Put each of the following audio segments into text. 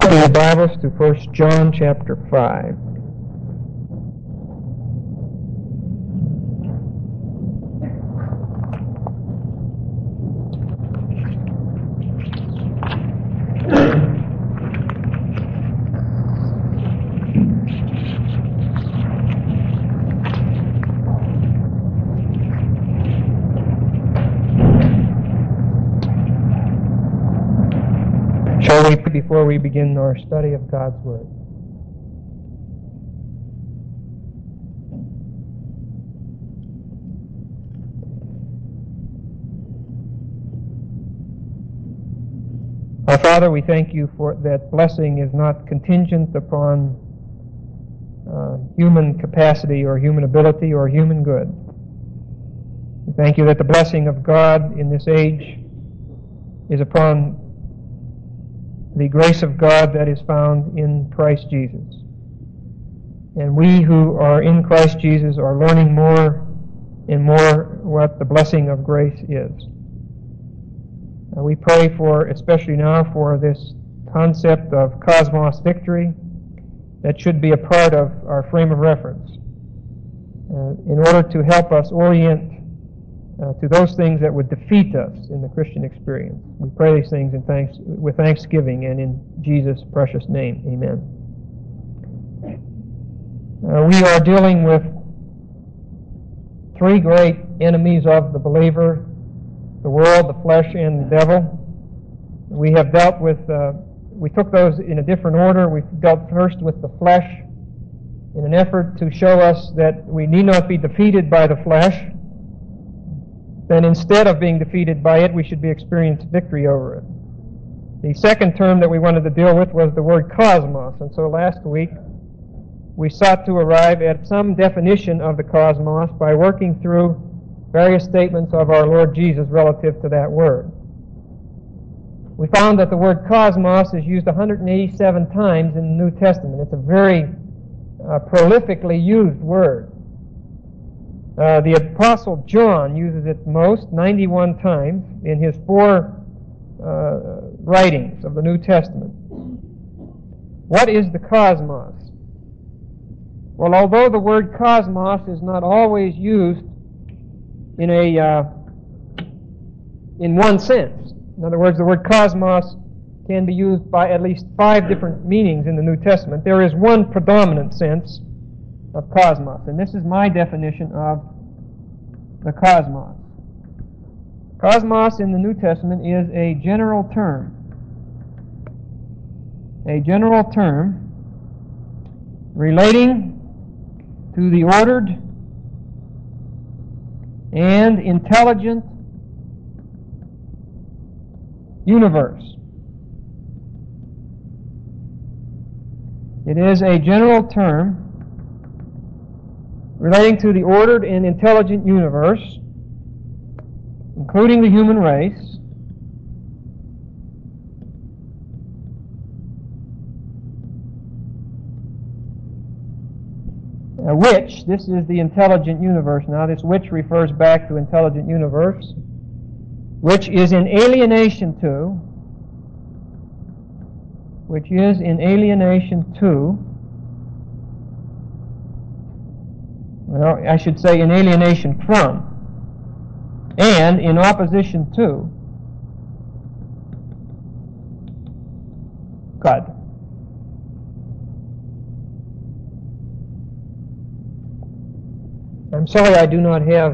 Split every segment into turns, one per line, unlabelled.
Open your Bibles to 1 John chapter 5. Shall we pray before we begin our study of God's Word? Our Father, we thank you for that blessing is not contingent upon human capacity or human ability or human good. We thank you that the blessing of God in this age is upon the grace of God that is found in Christ Jesus. And we who are in Christ Jesus are learning more and more what the blessing of grace is. We pray for, especially now, for this concept of cosmos victory that should be a part of our frame of reference in order to help us orient to those things that would defeat us in the Christian experience. We pray these things with thanksgiving and in Jesus' precious name. Amen. We are dealing with three great enemies of the believer: the world, the flesh, and the devil. We have dealt with, we took those in a different order. We dealt first with the flesh in an effort to show us that we need not be defeated by the flesh. Then instead of being defeated by it, we should be experiencing victory over it. The second term that we wanted to deal with was the word cosmos. And so last week, we sought to arrive at some definition of the cosmos by working through various statements of our Lord Jesus relative to that word. We found that the word cosmos is used 187 times in the New Testament. It's a very prolifically used word. The Apostle John uses it most, 91 times, in his four writings of the New Testament. What is the cosmos? Well, although the word cosmos is not always used in one sense. In other words, the word cosmos can be used by at least 5 different meanings in the New Testament. There is one predominant sense of cosmos, and this is my definition of the cosmos. Cosmos in the New Testament is a general term. A general term relating to the ordered and intelligent universe. It is a general term relating to the ordered and intelligent universe, including the human race, which, this is the intelligent universe now, this which refers back to intelligent universe, which is in alienation to, well, I should say in alienation from, and in opposition to God. I'm sorry I do not have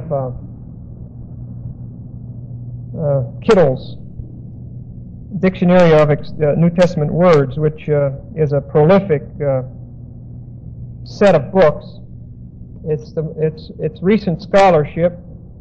Kittle's Dictionary of New Testament Words, which is a prolific set of books. It's recent scholarship.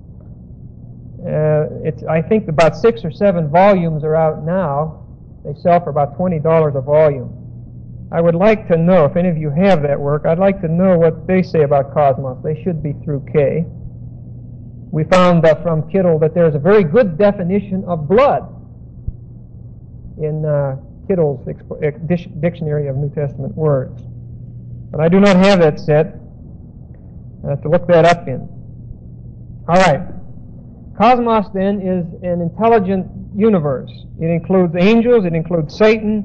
I think about 6 or 7 volumes are out now. They sell for about $20 a volume. I would like to know, if any of you have that work, I'd like to know what they say about cosmos. They should be through K. We found from Kittle that there's a very good definition of blood in Kittle's Dictionary of New Testament Words. But I do not have that set to look that up in. All right. Cosmos, then, is an intelligent universe. It includes angels, it includes Satan,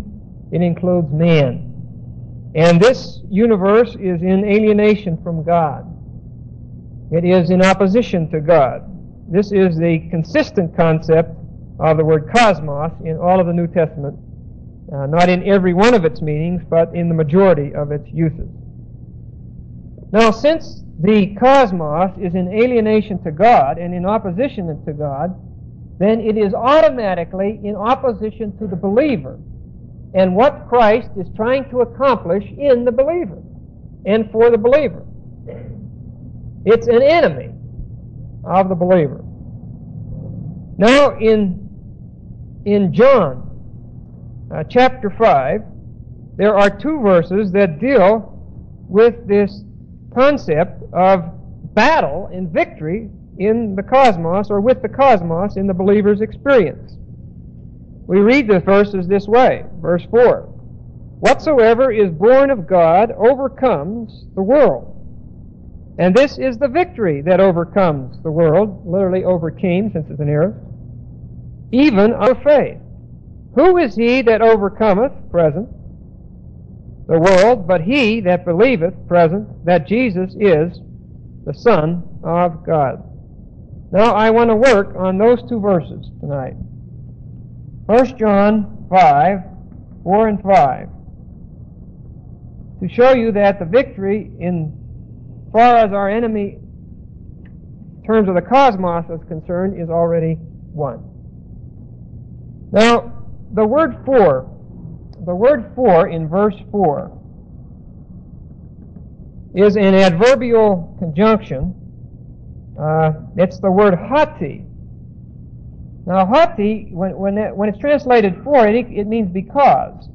It includes man. And this universe is in alienation from God. It is in opposition to God. This is the consistent concept of the word cosmos in all of the New Testament, not in every one of its meanings, but in the majority of its uses. Now, since the cosmos is in alienation to God and in opposition to God, then it is automatically in opposition to the believer and what Christ is trying to accomplish in the believer and for the believer. It's an enemy of the believer. Now, in John chapter 5, there are two verses that deal with this concept of battle and victory in the cosmos, or with the cosmos in the believer's experience. We read the verses this way. Verse 4, "Whatsoever is born of God overcomes the world. And this is the victory that overcomes the world," literally overcame, since it's an aorist, "even our faith. Who is he that overcometh," present, "the world, but he that believeth," present, "that Jesus is the Son of God." Now I want to work on those two verses tonight. 1 John 5, 4 and 5. To show you that the victory in far as our enemy in terms of the cosmos is concerned is already won. Now, the word for in verse 4 is an adverbial conjunction. It's the word hoti. Now, hoti, when it's translated for, it means because.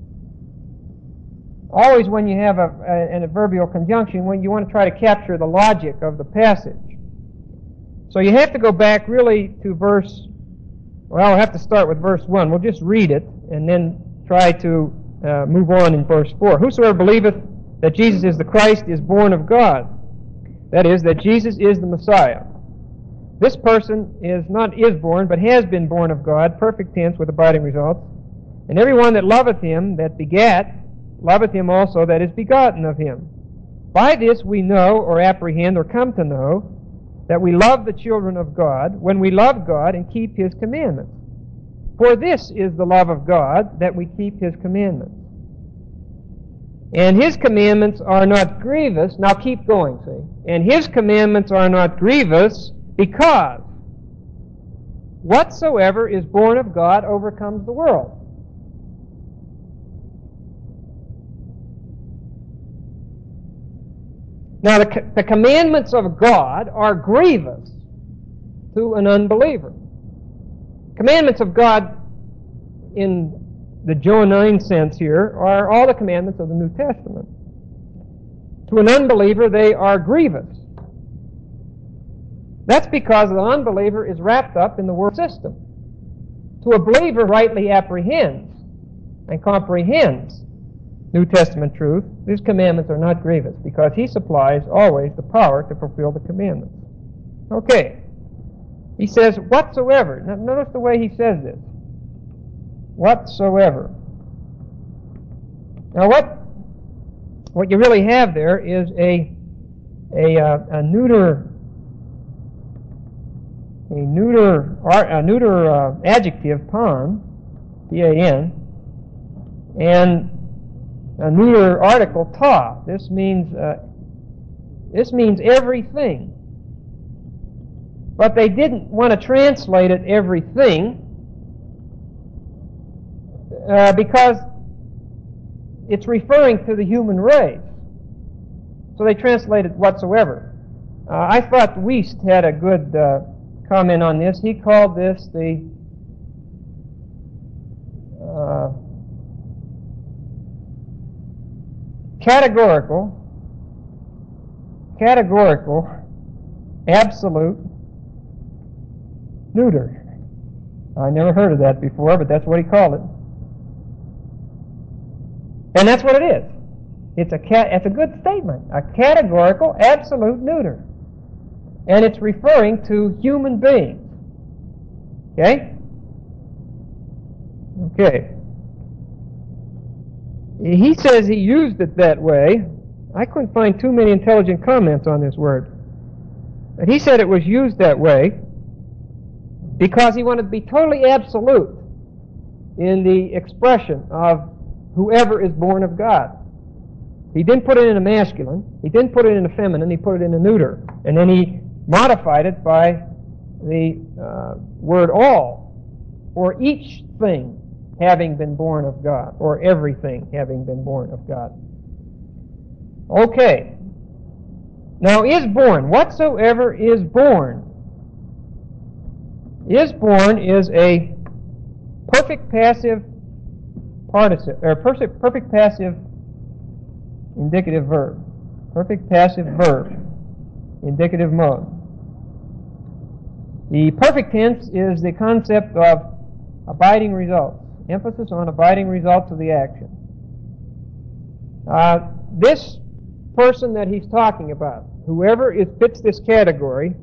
Always when you have an adverbial conjunction, when you want to try to capture the logic of the passage. So you have to go back really to I'll have to start with verse 1. We'll just read it and then try to move on in verse 4. "Whosoever believeth that Jesus is the Christ is born of God." That is, that Jesus is the Messiah. This person is born, but has been born of God, perfect tense with abiding results. "And every one that loveth him that begat, loveth him also that is begotten of him. By this we know, or apprehend, or come to know, that we love the children of God, when we love God and keep his commandments. For this is the love of God, that we keep his commandments. And his commandments are not grievous." Now keep going, see. "And his commandments are not grievous, because whatsoever is born of God overcomes the world." Now, the commandments of God are grievous to an unbeliever. Commandments of God, in the Johannine sense here, are all the commandments of the New Testament. To an unbeliever, they are grievous. That's because the unbeliever is wrapped up in the world system. To a believer, rightly apprehends and comprehends New Testament truth, these commandments are not grievous, because he supplies always the power to fulfill the commandments. Okay. He says, "whatsoever." Now, notice the way he says this. Whatsoever. Now, what you really have there is a neuter adjective, pan, P-A-N, and a neuter article, ta. This means everything. But they didn't want to translate it everything because it's referring to the human race. So they translated whatsoever. I thought Wiest had a good comment on this. He called this the categorical, absolute neuter. I never heard of that before, but that's what he called it. And that's what it is. It's a good statement. A categorical, absolute neuter. And it's referring to human beings. Okay? Okay. He says he used it that way. I couldn't find too many intelligent comments on this word. But he said it was used that way because he wanted to be totally absolute in the expression of whoever is born of God. He didn't put it in a masculine. He didn't put it in a feminine. He put it in a neuter. And then he modified it by the word all, or each thing having been born of God, or everything having been born of God. Okay. Now, is born. Whatsoever is born. Is born is a perfect passive participle, or perfect passive indicative verb. Perfect passive verb. Indicative mode. The perfect tense is the concept of abiding results. Emphasis on abiding results of the action. This person that he's talking about, whoever fits this category,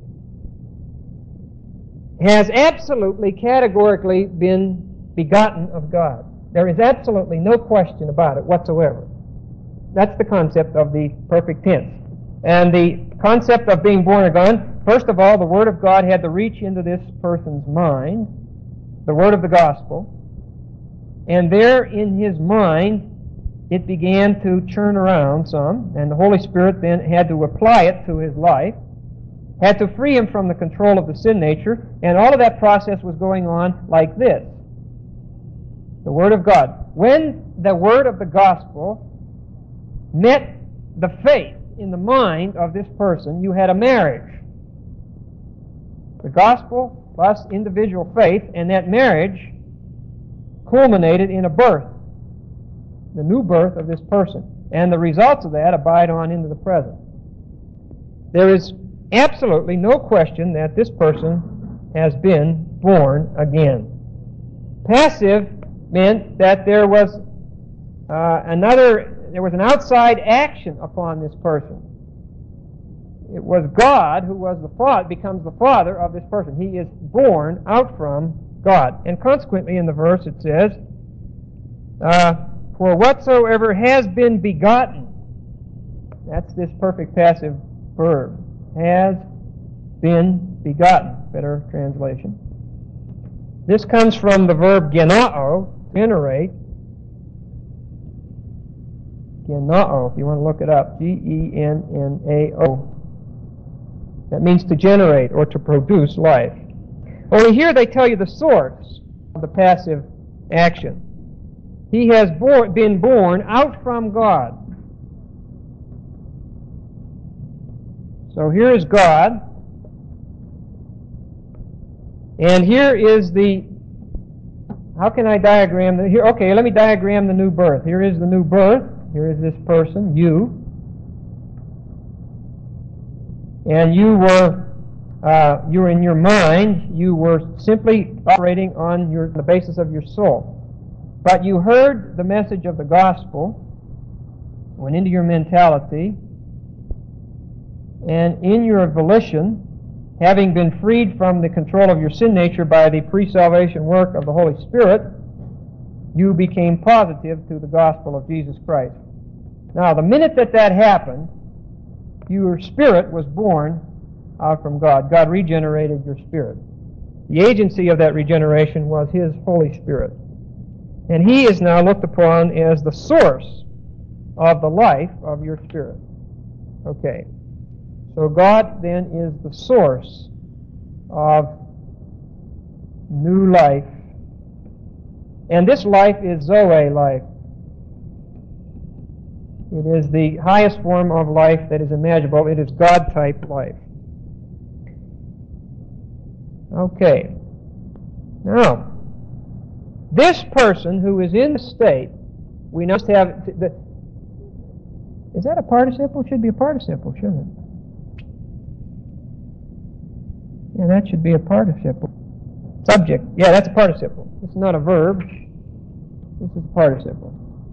has absolutely, categorically been begotten of God. There is absolutely no question about it whatsoever. That's the concept of the perfect tense. And the concept of being born of God, first of all, the Word of God had to reach into this person's mind, the Word of the Gospel, and there in his mind it began to churn around some, and the Holy Spirit then had to apply it to his life, had to free him from the control of the sin nature, and all of that process was going on like this. The Word of God. When the Word of the Gospel met the faith in the mind of this person, you had a marriage. The Gospel plus individual faith, and that marriage culminated in a birth, the new birth of this person. And the results of that abide on into the present. There is absolutely no question that this person has been born again. Passive meant that there was an outside action upon this person. It was God who was the father, becomes the father of this person. He is born out from God. And consequently in the verse it says, for whatsoever has been begotten, that's this perfect passive verb, has been begotten, better translation. This comes from the verb genao, generate. Genao, if you want to look it up, G-E-N-N-A-O. That means to generate or to produce life. Only here they tell you the source of the passive action. He has been born out from God. So here is God. And here is the... How can I diagram the... Here, okay, let me diagram the new birth. Here is the new birth. Here is this person, you. And you were in your mind, you were simply operating on the basis of your soul. But you heard the message of the gospel, went into your mentality, and in your volition, having been freed from the control of your sin nature by the pre-salvation work of the Holy Spirit, you became positive to the gospel of Jesus Christ. Now, the minute that happened, your spirit was born out from God. God regenerated your spirit. The agency of that regeneration was His Holy Spirit. And He is now looked upon as the source of the life of your spirit. Okay. So God then is the source of new life. And this life is Zoe life. It is the highest form of life that is imaginable. It is God-type life. Okay. Now, this person who is in the state, we must have... Is that a participle? It should be a participle, shouldn't it? Yeah, that should be a participle. Subject. Yeah, that's a participle. It's not a verb. This is a participle.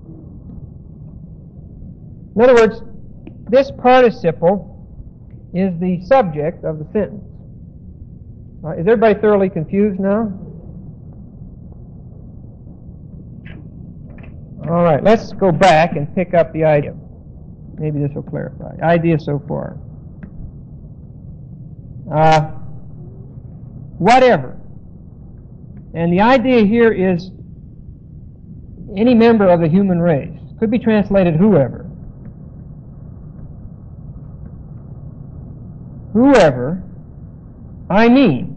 In other words, this participle is the subject of the sentence. Is everybody thoroughly confused now? All right, let's go back and pick up the idea. Maybe this will clarify. Idea so far. Whatever. And the idea here is any member of the human race. Could be translated whoever. Whoever, I mean,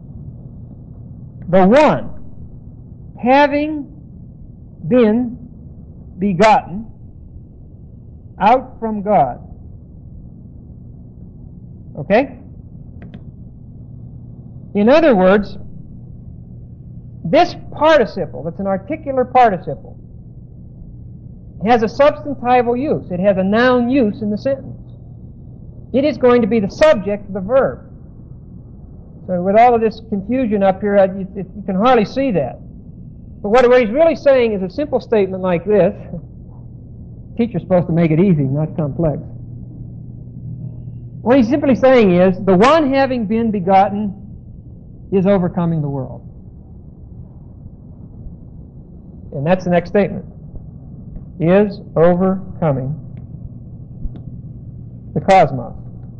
the one having been begotten out from God. Okay? In other words, this participle, that's an articular participle, has a substantival use. It has a noun use in the sentence. It is going to be the subject of the verb. So with all of this confusion up here, you can hardly see that. But what he's really saying is a simple statement like this. The teacher's supposed to make it easy, not complex. What he's simply saying is, the one having been begotten is overcoming the world. And that's the next statement. Is overcoming the cosmos.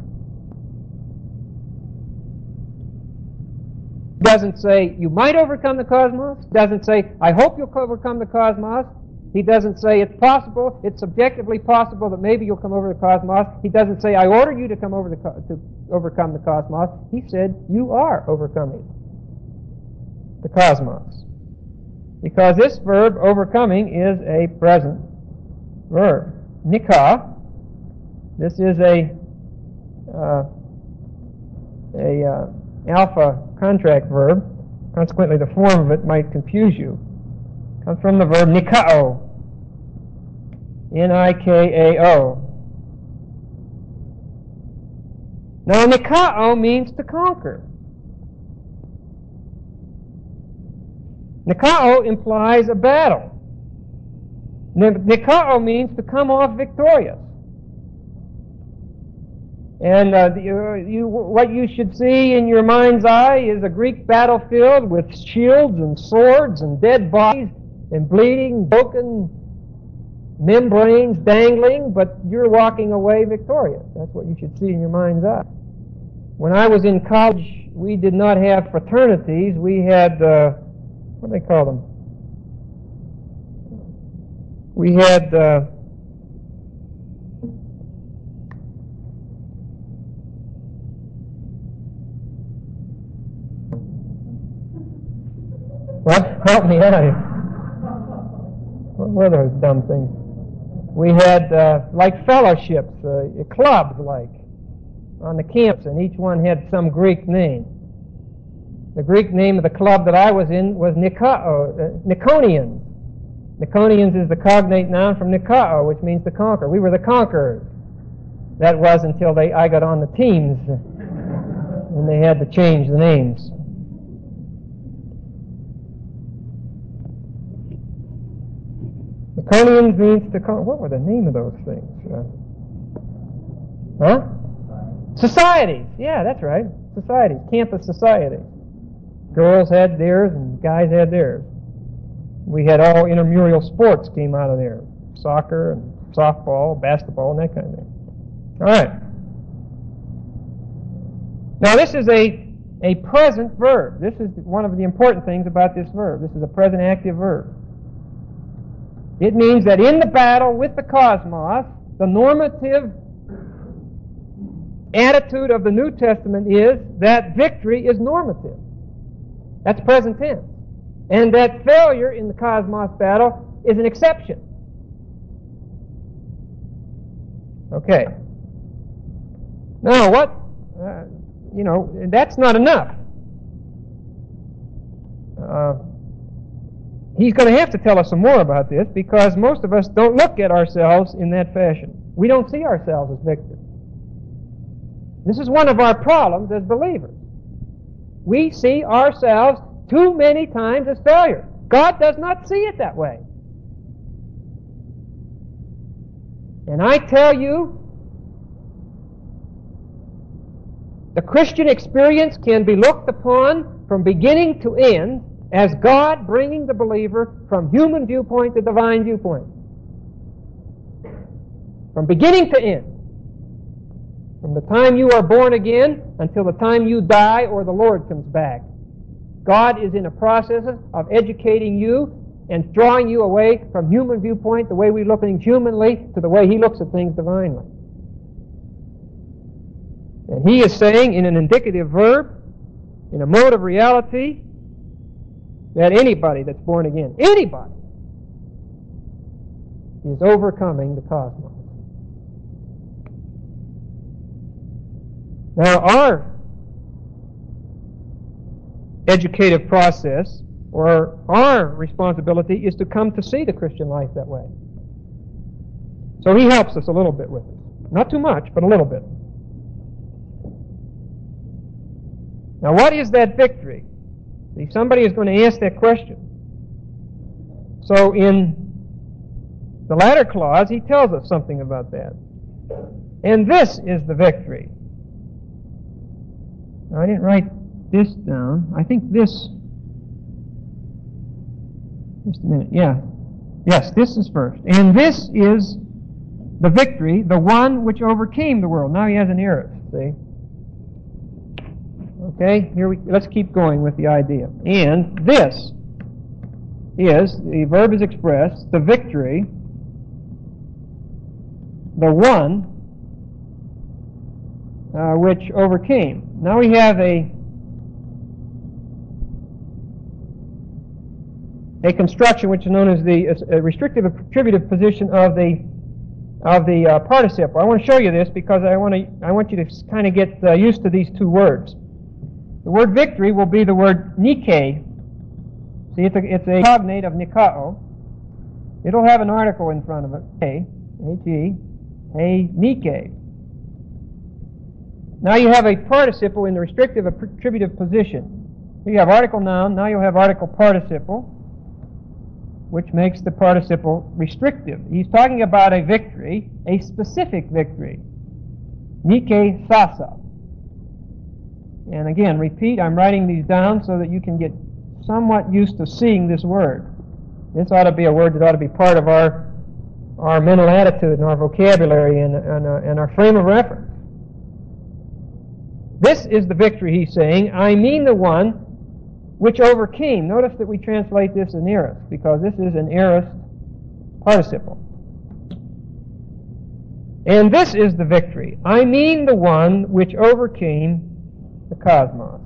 Doesn't say you might overcome the cosmos. Doesn't say I hope you'll overcome the cosmos. He doesn't say it's possible, it's subjectively possible that maybe you'll come over the cosmos. He doesn't say I order you to come over to overcome the cosmos. He said you are overcoming the cosmos. Because this verb, overcoming, is a present verb. Nikah. This is a alpha contract verb. Consequently, the form of it might confuse you. It comes from the verb nikao. Nikao. Now, nikao means to conquer. Nikao implies a battle. Nikao means to come off victorious. And what you should see in your mind's eye is a Greek battlefield with shields and swords and dead bodies and bleeding, broken membranes dangling, but you're walking away victorious. That's what you should see in your mind's eye. When I was in college, we did not have fraternities. We had, what do they call them? We had what? Help me out here. What were those dumb things? We had like fellowships, clubs like, on the camps, and each one had some Greek name. The Greek name of the club that I was in was Niconians. Niconians is the cognate noun from Nikao, which means to conquer. We were the conquerors. That was until I got on the teams, and they had to change the names. Niconians means to conquer. What were the name of those things? Societies. Yeah, that's right. Societies. Campus societies. Girls had theirs and guys had theirs. We had all intramural sports came out of there. Soccer and softball, basketball, and that kind of thing. All right. Now this is a present verb. This is one of the important things about this verb. This is a present active verb. It means that in the battle with the cosmos, the normative attitude of the New Testament is that victory is normative. That's present tense. And that failure in the cosmos battle is an exception. Okay. Now what, that's not enough. He's going to have to tell us some more about this because most of us don't look at ourselves in that fashion. We don't see ourselves as victors. This is one of our problems as believers. We see ourselves too many times as failure. God does not see it that way. And I tell you, the Christian experience can be looked upon from beginning to end as God bringing the believer from human viewpoint to divine viewpoint. From beginning to end. From the time you are born again until the time you die or the Lord comes back. God is in a process of educating you and drawing you away from human viewpoint, the way we look at things humanly, to the way He looks at things divinely. And He is saying in an indicative verb, in a mode of reality, that anybody that's born again, anybody, is overcoming the cosmos. Now, our educative process, or our responsibility, is to come to see the Christian life that way. So He helps us a little bit with it. Not too much, but a little bit. Now, what is that victory? See, somebody is going to ask that question. So in the latter clause, he tells us something about that. And this is the victory. Now, I didn't write this down. I think this... Just a minute. Yeah. Yes, this is first. And this is the victory, the one which overcame the world. Now he has an aorist, see? Okay, let's keep going with the idea. And this is, the verb is expressed, the victory, the one which overcame. Now we have a construction which is known as the restrictive attributive position of the participle. I want to show you this because I want you to kind of get used to these two words. The word victory will be the word Nike. See, it's a cognate of Nikao. It'll have an article in front of it. H-E, Nike. Now you have a participle in the restrictive attributive position. You have article noun, now you'll have article participle, which makes the participle restrictive. He's talking about a victory, a specific victory. Nike sasa. And again, repeat, I'm writing these down so that you can get somewhat used to seeing this word. This ought to be a word that ought to be part of our mental attitude and our vocabulary and our frame of reference. This is the victory, he's saying. I mean the one which overcame. Notice that we translate this in aorist, because this is an aorist participle. And this is the victory. I mean the one which overcame the cosmos.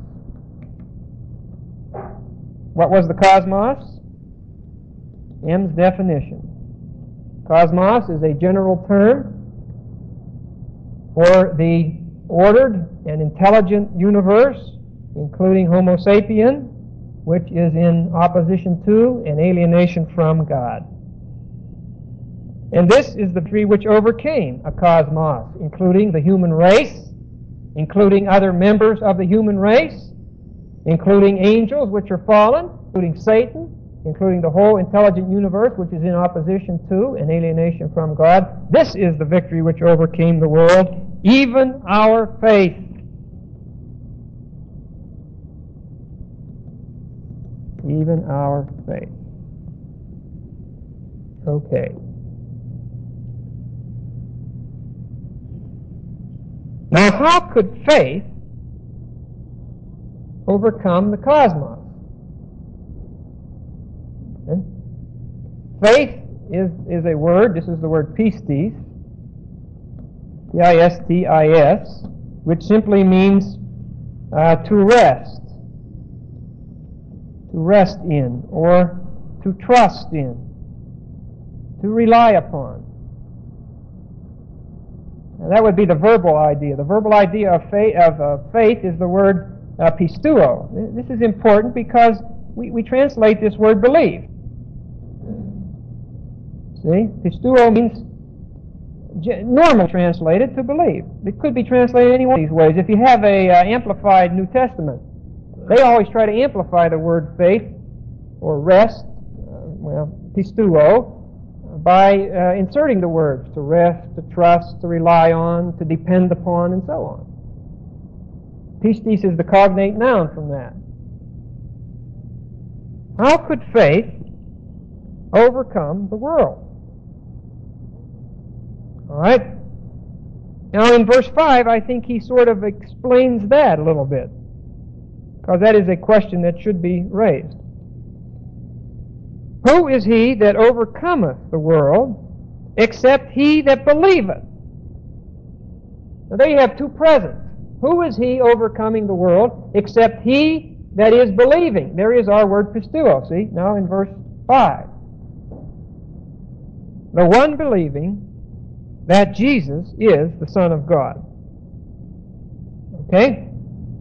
What was the cosmos? M's definition. Cosmos is a general term for the ordered and intelligent universe, including Homo sapien, which is in opposition to and alienation from God. And this is the victory which overcame a cosmos, including the human race, including other members of the human race, including angels which are fallen, including Satan, including the whole intelligent universe which is in opposition to and alienation from God. This is the victory which overcame the world, even our faith. Even our faith. Okay. Now, how could faith overcome the cosmos? Okay. Faith is a word. This is the word pistis, P-I-S-T-I-S, which simply means to rest in, or to trust in, to rely upon. Now, that would be the verbal idea. The verbal idea of faith is the word pistuo. This is important because we translate this word believe. See? Pistuo means normally translated to believe. It could be translated any one of these ways. If you have a amplified New Testament, they always try to amplify the word faith or rest, pistuo, by inserting the words to rest, to trust, to rely on, to depend upon, and so on. Pistis is the cognate noun from that. How could faith overcome the world? All right. Now in verse 5, I think he sort of explains that a little bit, because that is a question that should be raised. Who is he that overcometh the world, except he that believeth? Now there you have two presents. Who is he overcoming the world, except he that is believing? There is our word pisteuo, see, now in verse 5. The one believing that Jesus is the Son of God. Okay?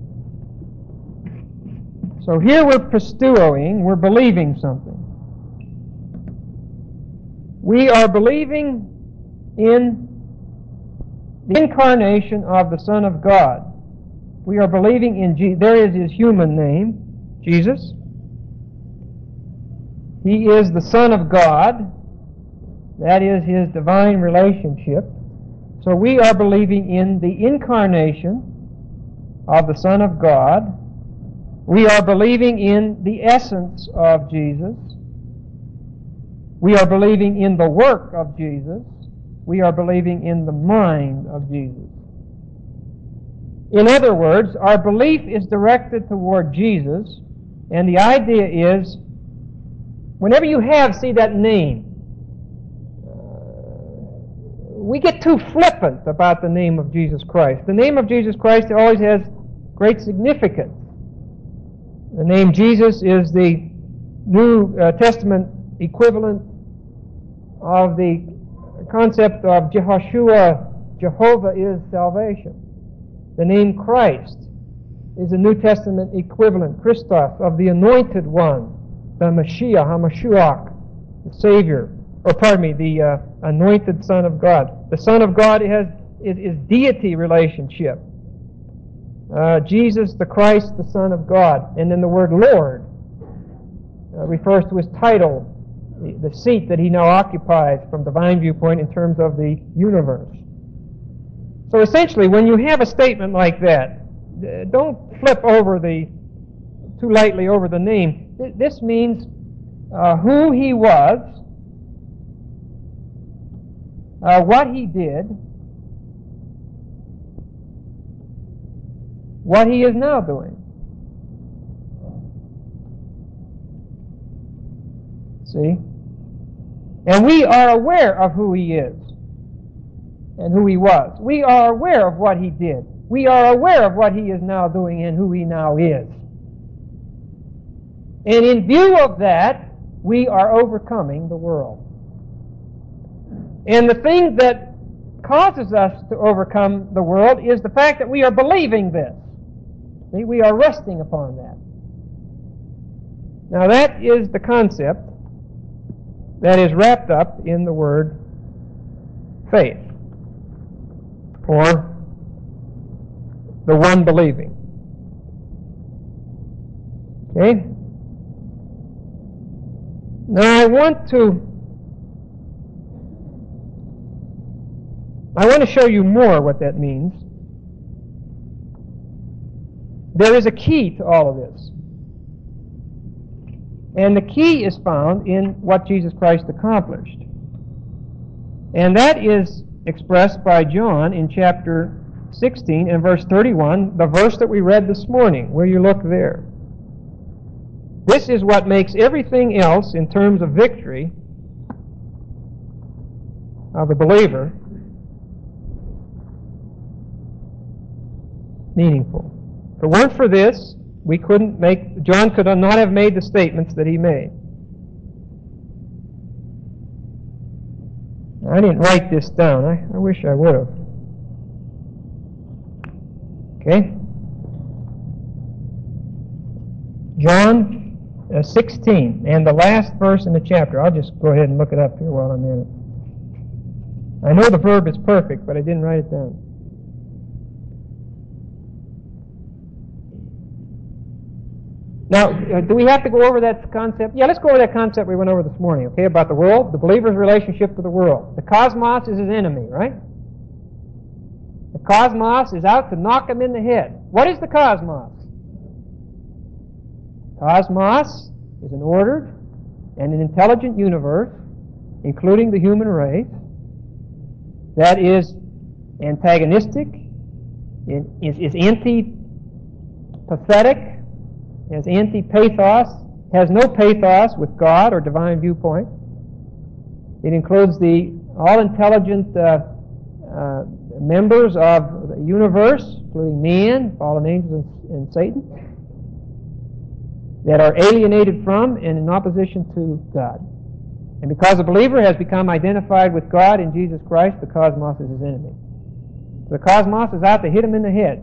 So here we're pisteuoing, we're believing something. We are believing in the incarnation of the Son of God. We are believing in Jesus. There is his human name, Jesus. He is the Son of God. That is his divine relationship. So we are believing in the incarnation of the Son of God. We are believing in the essence of Jesus. We are believing in the work of Jesus. We are believing in the mind of Jesus. In other words, our belief is directed toward Jesus, and the idea is, whenever you see that name, we get too flippant about the name of Jesus Christ. The name of Jesus Christ always has great significance. The name Jesus is the New Testament equivalent of the concept of Jehoshua. Jehovah is salvation. The name Christ is a New Testament equivalent, Christos, of the Anointed One, the Mashiach, HaMashiach, the Savior, the Anointed Son of God. The Son of God is deity relationship. Jesus the Christ, the Son of God. And then the word Lord refers to his title, the seat that he now occupies from divine viewpoint in terms of the universe. So essentially, when you have a statement like that, don't flip too lightly over the name. This means who he was, what he did, what he is now doing. See? And we are aware of who he is and who he was. We are aware of what he did. We are aware of what he is now doing and who he now is. And in view of that, we are overcoming the world. And the thing that causes us to overcome the world is the fact that we are believing this. See, we are resting upon that. Now that is the concept that is wrapped up in the word faith, or the one believing. Okay? Now I want to show you more what that means. There is a key to all of this. And the key is found in what Jesus Christ accomplished. And that is expressed by John in chapter 16 and verse 31, the verse that we read this morning, where you look there. This is what makes everything else in terms of victory of the believer meaningful. If it weren't for this, John could not have made the statements that he made. I didn't write this down. I wish I would have. Okay? John 16, and the last verse in the chapter. I'll just go ahead and look it up here while I'm in it. I know the verb is perfect, but I didn't write it down. Now, do we have to go over that concept? Yeah, let's go over that concept we went over this morning, okay, about the world, the believer's relationship to the world. The cosmos is his enemy, right? The cosmos is out to knock him in the head. What is the cosmos? Cosmos is an ordered and an intelligent universe, including the human race, that is antagonistic, is anti-pathetic, is anti-pathos, has no pathos with God or divine viewpoint. It includes the all-intelligent members of the universe, including man, fallen angels, and Satan, that are alienated from and in opposition to God. And because the believer has become identified with God in Jesus Christ, the cosmos is his enemy. The cosmos is out to hit him in the head.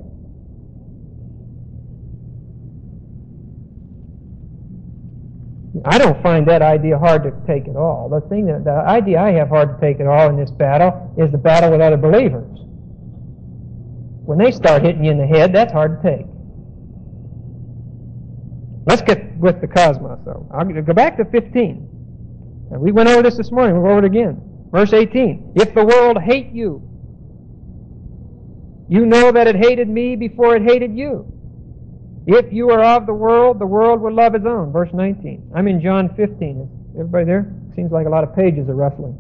I don't find that idea hard to take at all. The idea I have hard to take at all in this battle is the battle with other believers. When they start hitting you in the head, that's hard to take. Let's get with the cosmos, though. I'll go back to 15. And we went over this morning. We'll go over it again. Verse 18. If the world hate you, you know that it hated me before it hated you. If you are of the world will love its own. Verse 19. I'm in John 15. Is everybody there? Seems like a lot of pages are rustling.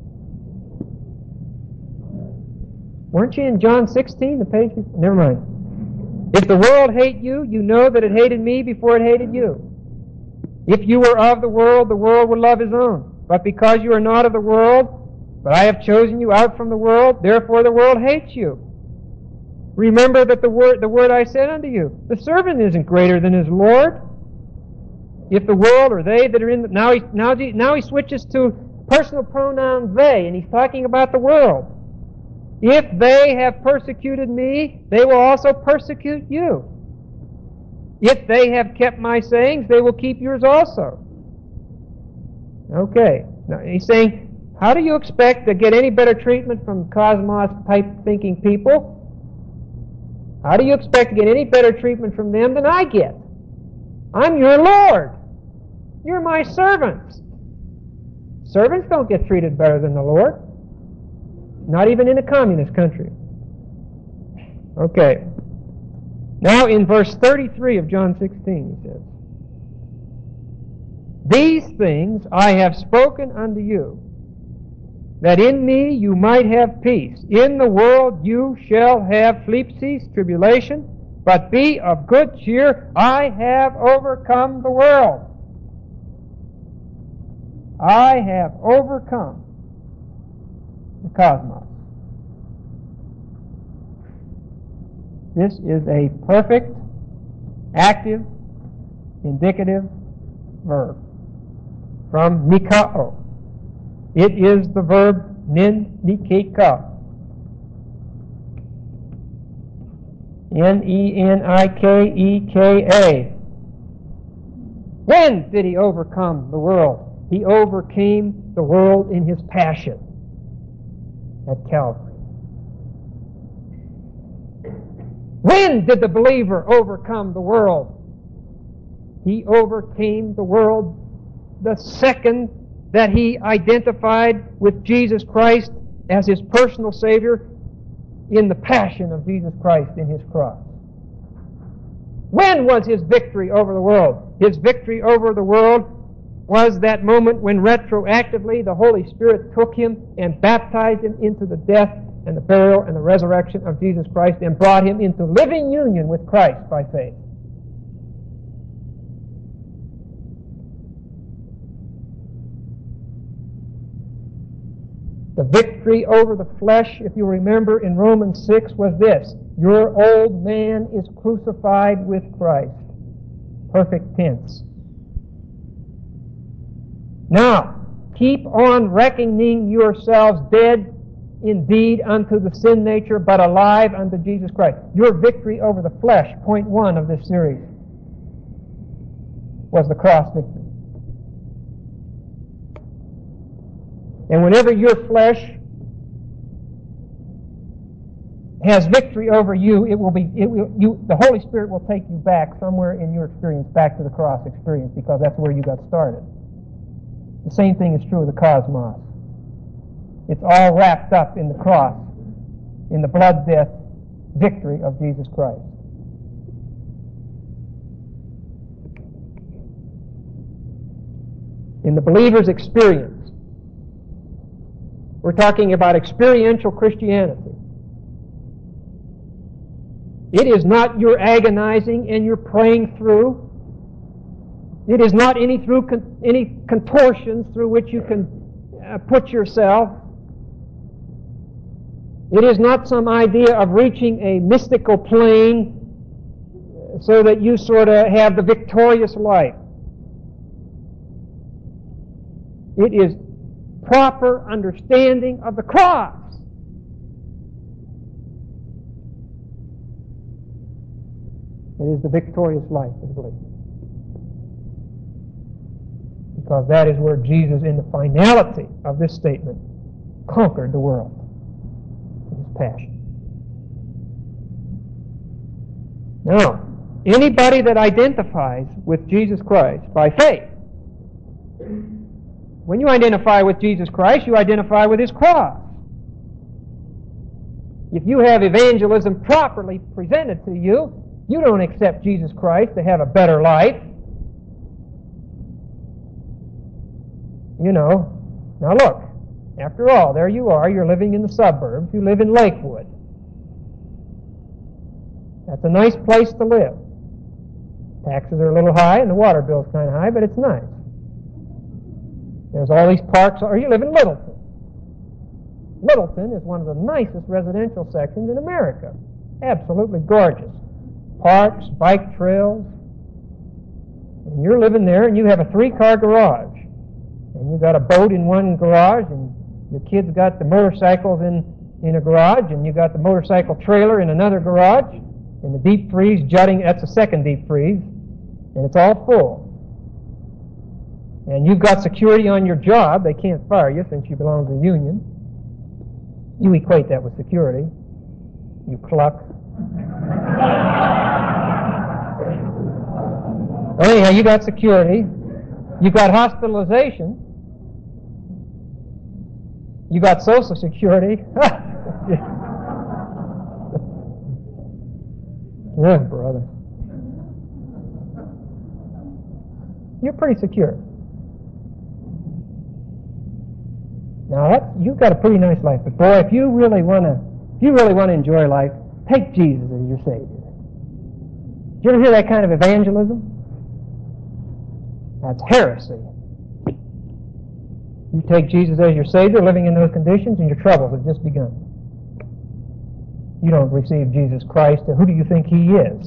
Weren't you in John 16, the page? Never mind. If the world hate you, you know that it hated me before it hated you. If you were of the world will love his own. But because you are not of the world, but I have chosen you out from the world, therefore the world hates you. Remember that the word I said unto you, the servant isn't greater than his Lord. If the world or they that are in the... Now he switches to personal pronoun they, and he's talking about the world. If they have persecuted me, they will also persecute you. If they have kept my sayings, they will keep yours also. Okay. Now he's saying, how do you expect to get any better treatment from cosmos-type thinking people? How do you expect to get any better treatment from them than I get? I'm your Lord. You're my servants. Servants don't get treated better than the Lord. Not even in a communist country. Okay. Now in verse 33 of John 16 he says, These things I have spoken unto you, that in me you might have peace. In the world you shall have phlipsis, tribulation, but be of good cheer. I have overcome the world. I have overcome the cosmos. This is a perfect, active, indicative verb from nikao. It is the verb nikeka. Nenikeka. When did he overcome the world? He overcame the world in his passion at Calvary. When did the believer overcome the world? He overcame the world the second that he identified with Jesus Christ as his personal Savior in the passion of Jesus Christ in his cross. When was his victory over the world? His victory over the world was that moment when retroactively the Holy Spirit took him and baptized him into the death and the burial and the resurrection of Jesus Christ and brought him into living union with Christ by faith. The victory over the flesh, if you remember in Romans 6, was this: your old man is crucified with Christ. Perfect tense. Now, keep on reckoning yourselves dead indeed unto the sin nature, but alive unto Jesus Christ. Your victory over the flesh, point 1 of this series, was the cross victory. And whenever your flesh has victory over you, the Holy Spirit will take you back somewhere in your experience, back to the cross experience, because that's where you got started. The same thing is true of the cosmos. It's all wrapped up in the cross, in the blood, death, victory of Jesus Christ. in the believer's experience. We're talking about experiential Christianity. It is not your agonizing and your praying through. It is not any contortions through which you can put yourself. It is not some idea of reaching a mystical plane so that you sort of have the victorious life. It is proper understanding of the cross. It is the victorious life of the believer. Because that is where Jesus, in the finality of this statement, conquered the world in His passion. Now, anybody that identifies with Jesus Christ by faith, when you identify with Jesus Christ, you identify with His cross. If you have evangelism properly presented to you, you don't accept Jesus Christ to have a better life. You know, now look, after all, there you are, you're living in the suburbs, you live in Lakewood. That's a nice place to live. Taxes are a little high and the water bill's kind of high, but it's nice. There's all these parks, or you live in Littleton. Littleton is one of the nicest residential sections in America. Absolutely gorgeous. Parks, bike trails. And you're living there and you have a 3-car garage. And you got a boat in one garage, and your kids got the motorcycles in a garage, and you got the motorcycle trailer in another garage, and the deep freeze jutting, that's a second deep freeze, and it's all full. And you've got security on your job. They can't fire you since you belong to the union. You equate that with security. You cluck. Anyhow, you got security. You got hospitalization. You got Social Security. Yeah, brother. You're pretty secure. Now you've got a pretty nice life, but boy, if you really want to enjoy life, take Jesus as your Savior. Did you ever hear that kind of evangelism? That's heresy. You take Jesus as your Savior, living in those conditions, and your troubles have just begun. You don't receive Jesus Christ. Who do you think He is?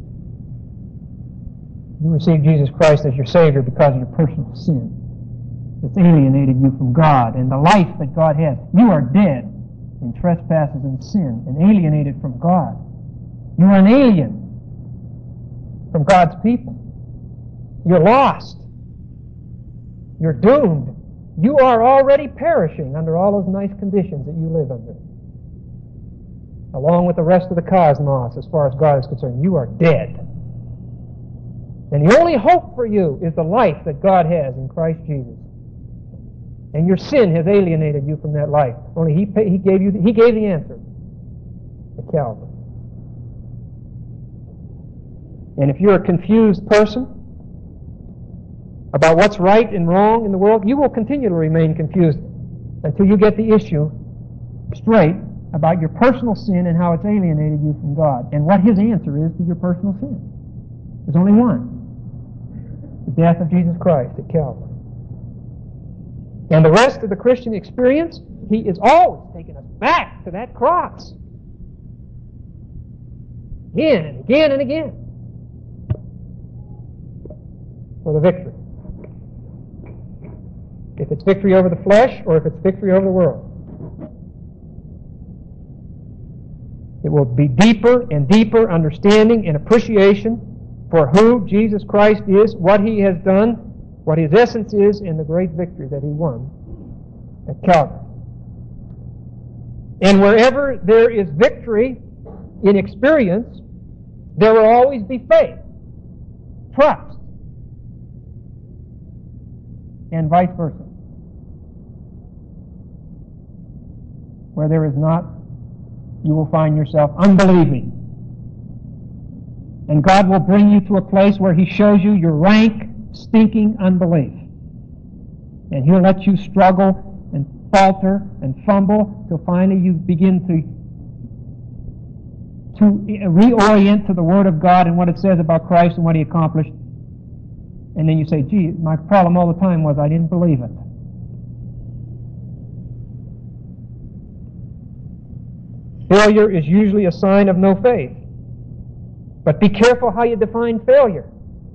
You receive Jesus Christ as your Savior because of your personal sin that's alienated you from God and the life that God has. You are dead in trespasses and sin and alienated from God. You are an alien from God's people. You're lost. You're doomed. You are already perishing under all those nice conditions that you live under. Along with the rest of the cosmos, as far as God is concerned, you are dead. And the only hope for you is the life that God has in Christ Jesus. And your sin has alienated you from that life. Only He gave the answer at Calvary. And if you're a confused person about what's right and wrong in the world, you will continue to remain confused until you get the issue straight about your personal sin and how it's alienated you from God, and what His answer is to your personal sin. There's only one. The death of Jesus Christ at Calvary. And the rest of the Christian experience, He is always taking us back to that cross. Again and again and again. For the victory. If it's victory over the flesh or if it's victory over the world. It will be deeper and deeper understanding and appreciation for who Jesus Christ is, what He has done, what His essence is, and the great victory that He won at Calvary. And wherever there is victory in experience, there will always be faith, trust, and vice versa. Where there is not, you will find yourself unbelieving. And God will bring you to a place where He shows you your rank, stinking unbelief. And He'll let you struggle and falter and fumble till finally you begin to reorient to the Word of God and what it says about Christ and what He accomplished. And then you say, gee, my problem all the time was I didn't believe it. Failure is usually a sign of no faith. But be careful how you define failure.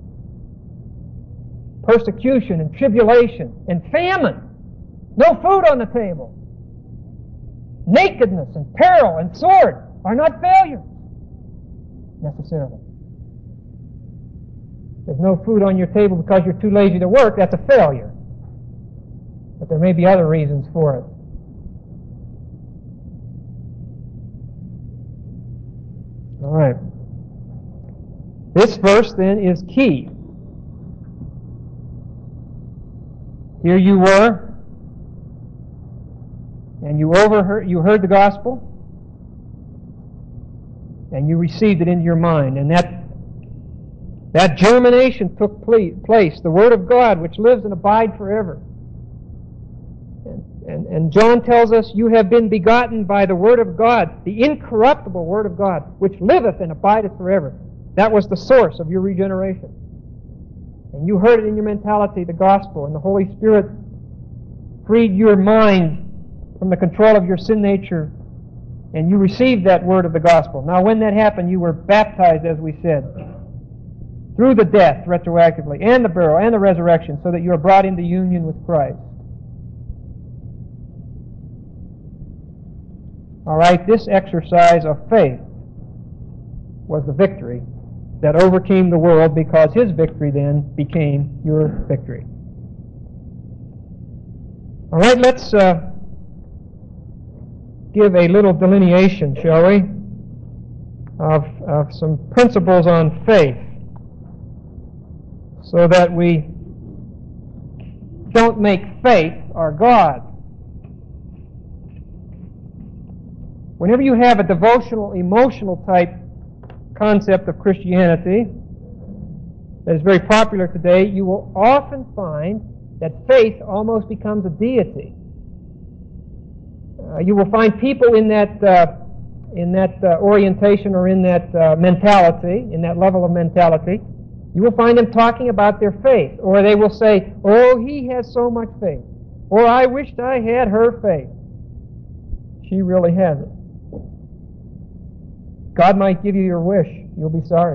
Persecution and tribulation and famine. No food on the table. Nakedness and peril and sword are not failures necessarily. There's no food on your table because you're too lazy to work, that's a failure. But there may be other reasons for it. All right. This verse then is key. Here you were, and you heard the gospel, and you received it into your mind, and that germination took place. The Word of God, which lives and abides forever. And John tells us, you have been begotten by the Word of God, the incorruptible Word of God, which liveth and abideth forever. That was the source of your regeneration. And you heard it in your mentality, the gospel, and the Holy Spirit freed your mind from the control of your sin nature, and you received that word of the gospel. Now, when that happened, you were baptized, as we said, through the death, retroactively, and the burial, and the resurrection, so that you are brought into union with Christ. All right, this exercise of faith was the victory that overcame the world, because His victory then became your victory. All right, let's give a little delineation, shall we, of some principles on faith, so that we don't make faith our God. Whenever you have a devotional, emotional type concept of Christianity that is very popular today, you will often find that faith almost becomes a deity. You will find people in that orientation or in that mentality, in that level of mentality. You will find them talking about their faith, or they will say, "Oh, he has so much faith," or "I wished I had her faith." She really has it. God might give you your wish. You'll be sorry.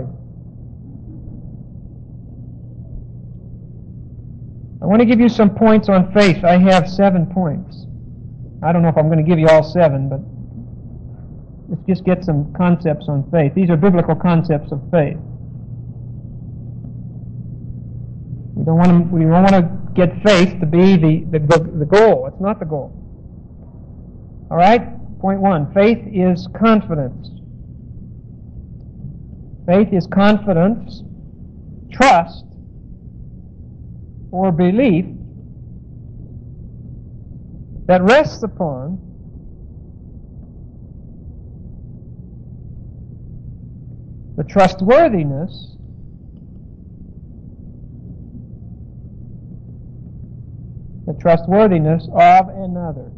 I want to give you some points on faith. I have 7 points. I don't know if I'm going to give you all 7, but let's just get some concepts on faith. These are biblical concepts of faith. We don't want to get faith to be the goal. It's not the goal. All right? Point 1. Faith is confidence. Faith is confidence, trust, or belief that rests upon the trustworthiness of another.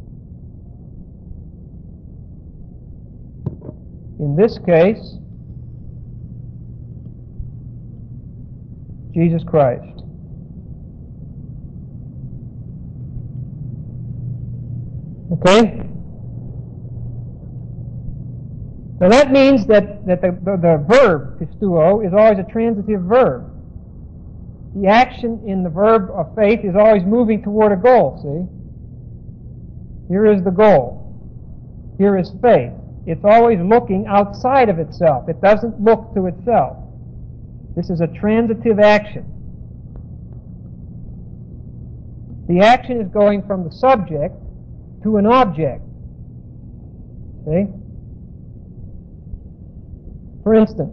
In this case, Jesus Christ. Okay? Now that means that the verb, pistuo, is always a transitive verb. The action in the verb of faith is always moving toward a goal, see? Here is the goal. Here is faith. It's always looking outside of itself. It doesn't look to itself. This is a transitive action. The action is going from the subject to an object. See? For instance,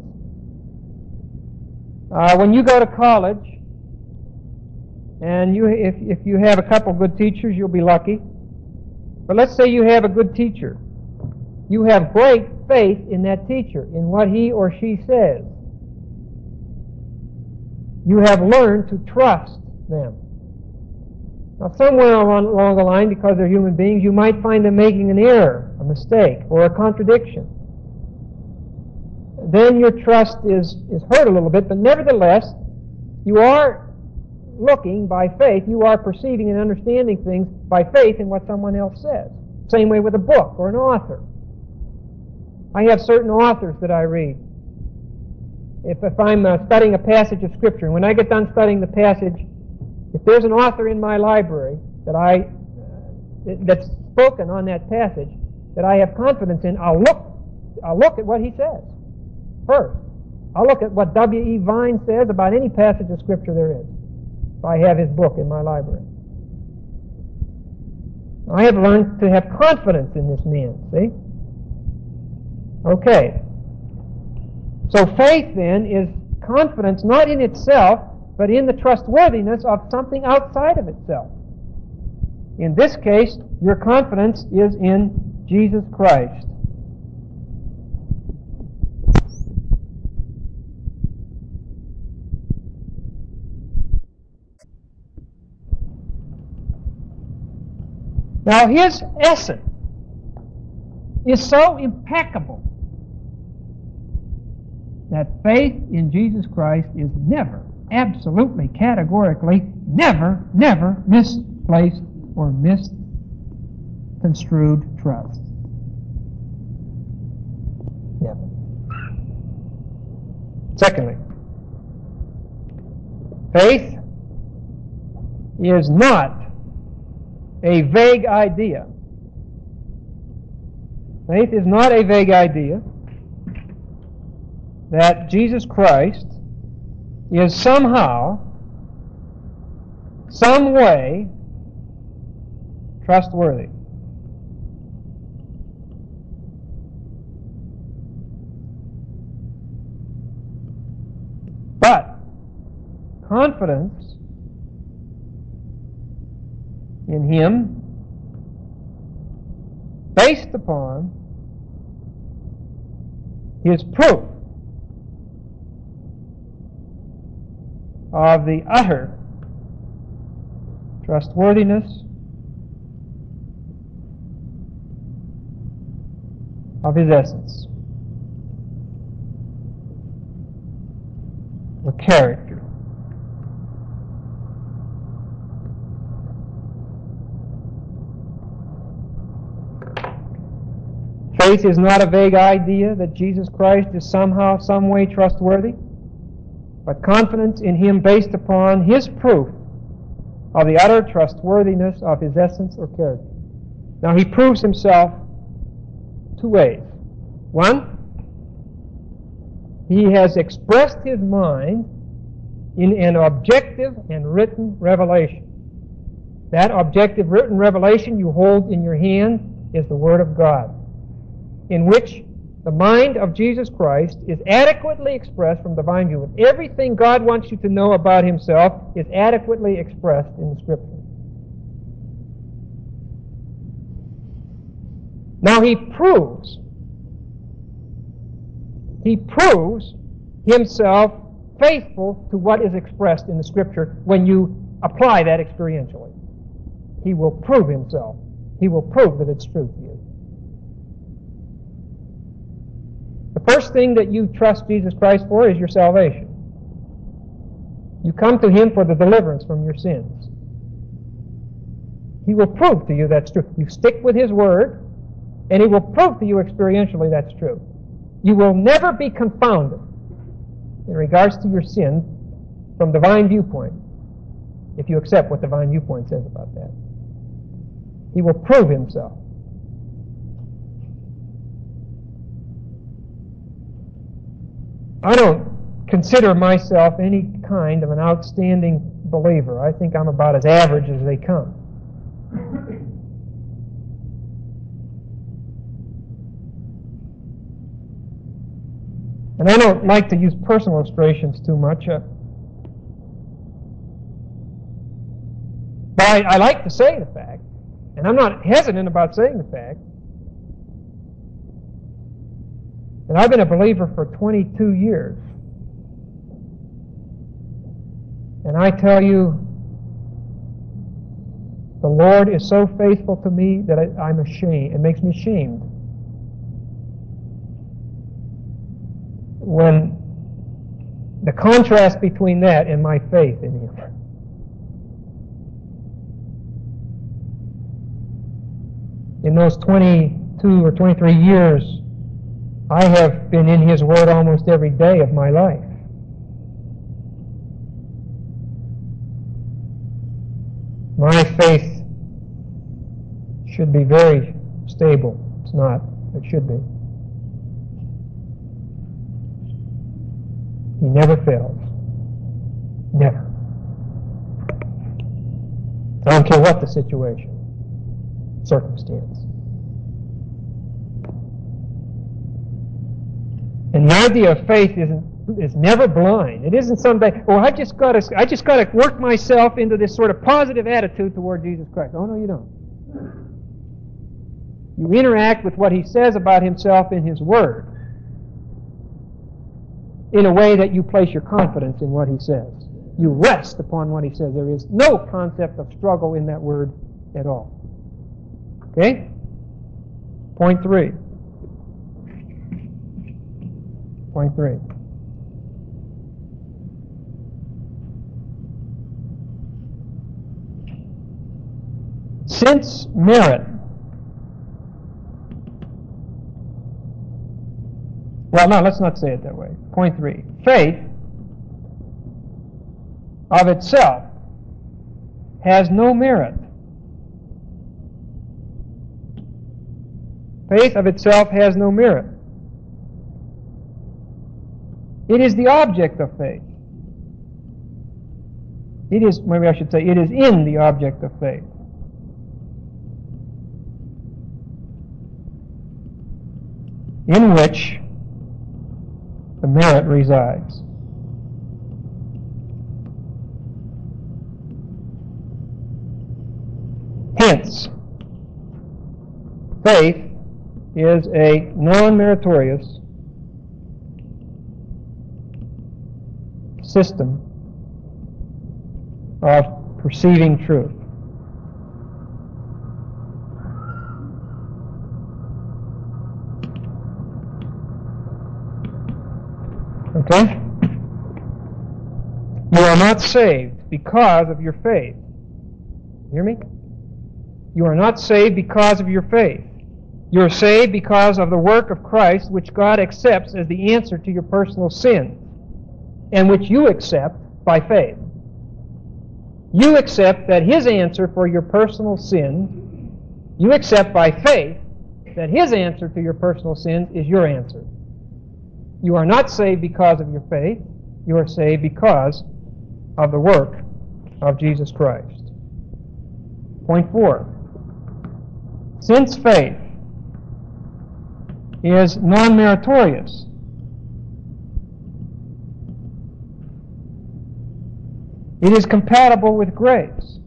when you go to college, and if you have a couple good teachers, you'll be lucky. But let's say you have a good teacher. You have great faith in that teacher, in what he or she says. You have learned to trust them. Now, somewhere along the line, because they're human beings, you might find them making an error, a mistake, or a contradiction. Then your trust is hurt a little bit, but nevertheless, you are looking by faith, you are perceiving and understanding things by faith in what someone else says. Same way with a book or an author. I have certain authors that I read. If I'm studying a passage of Scripture, and when I get done studying the passage, if there's an author in my library that's spoken on that passage that I have confidence in, I'll look at what he says first. I'll look at what W.E. Vine says about any passage of Scripture there is, if I have his book in my library. I have learned to have confidence in this man, see? Okay. So faith, then, is confidence not in itself, but in the trustworthiness of something outside of itself. In this case, your confidence is in Jesus Christ. Now, his essence is so impeccable that faith in Jesus Christ is never, absolutely, categorically, never misplaced or misconstrued trust. Never. Secondly, faith is not a vague idea. Faith is not a vague idea that Jesus Christ is somehow, some way, trustworthy. But confidence in Him based upon His proof of the utter trustworthiness of His essence, the character. Faith is not a vague idea that Jesus Christ is somehow, some way trustworthy, but confidence in Him based upon His proof of the utter trustworthiness of His essence or character. Now, He proves Himself two ways. One, He has expressed His mind in an objective and written revelation. That objective written revelation you hold in your hand is the Word of God, in which the mind of Jesus Christ is adequately expressed from divine view. Everything God wants you to know about Himself is adequately expressed in the Scripture. Now He proves Himself faithful to what is expressed in the Scripture when you apply that experientially. He will prove Himself. He will prove that it's true to you. The first thing that you trust Jesus Christ for is your salvation. You come to Him for the deliverance from your sins. He will prove to you that's true. You stick with His Word, and He will prove to you experientially that's true. You will never be confounded in regards to your sin from divine viewpoint if you accept what divine viewpoint says about that. He will prove Himself. I don't consider myself any kind of an outstanding believer. I think I'm about as average as they come. And I don't like to use personal illustrations too much. But I like to say the fact, and I'm not hesitant about saying the fact, that I've been a believer for 22 years. And I tell you, The Lord is so faithful to me that I'm ashamed. It makes me ashamed. When the contrast between that and my faith in Him. In those 22 or 23 years, I have been in His Word almost every day of my life. My faith should be very stable. It's not. It should be. He never fails. Never. I don't care what the situation, circumstance. And the idea of faith is never blind. It isn't someday, I just got to work myself into this sort of positive attitude toward Jesus Christ. Oh no, you don't. You interact with what He says about Himself in His Word in a way that you place your confidence in what He says. You rest upon what He says. There is no concept of struggle in that Word at all. Okay? Point 3. Point 3. Since merit, well, no, let's not say it that way. Point 3. Faith of itself has no merit. Faith of itself has no merit. It is the object of faith. It is in the object of faith. In which the merit resides. Hence, faith is a non-meritorious system of perceiving truth. Okay? You are not saved because of your faith. Hear me? You are not saved because of your faith. You are saved because of the work of Christ, which God accepts as the answer to your personal sin, and which you accept by faith. You accept that His answer for your personal sin, you accept by faith that His answer to your personal sins is your answer. You are not saved because of your faith. You are saved because of the work of Jesus Christ. Point 4. Since faith is non-meritorious, it is compatible with grace.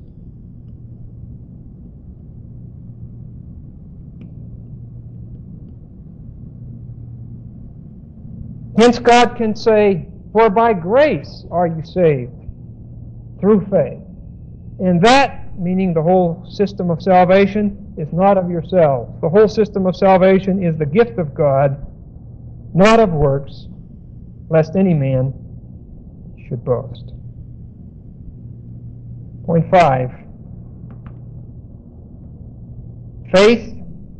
Hence God can say, "For by grace are you saved, through faith." And that, meaning the whole system of salvation, is not of yourselves. The whole system of salvation is the gift of God, not of works, lest any man should boast. Point 5. Faith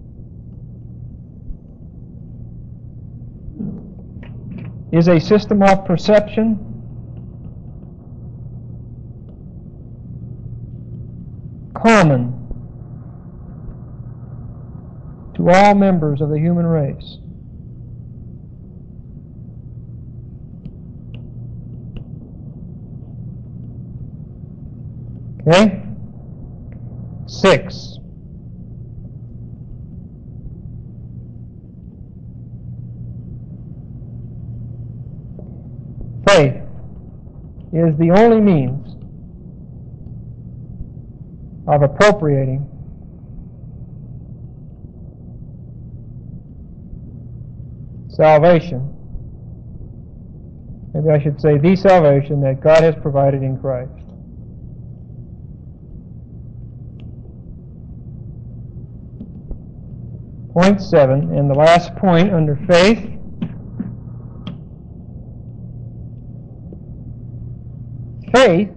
is a system of perception common to all members of the human race. Okay? 6. Faith is the only means of appropriating salvation. Maybe I should say the salvation that God has provided in Christ. Point 7, and the last point under faith. Faith